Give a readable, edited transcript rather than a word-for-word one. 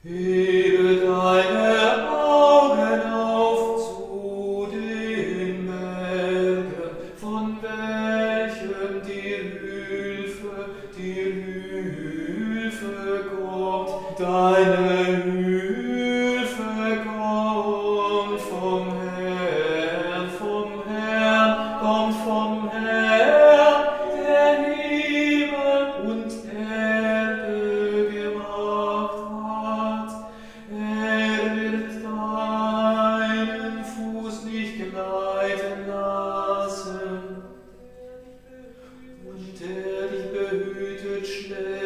Hebe deine Augen auf zu den Bergen, von welchen die Hilfe kommt. Deine Hilfe kommt vom Herrn, kommt vom Herrn, der Himmel und Erde gemacht hat. Er wird deinen Fuß nicht gleiten lassen, und der dich behütet schlägt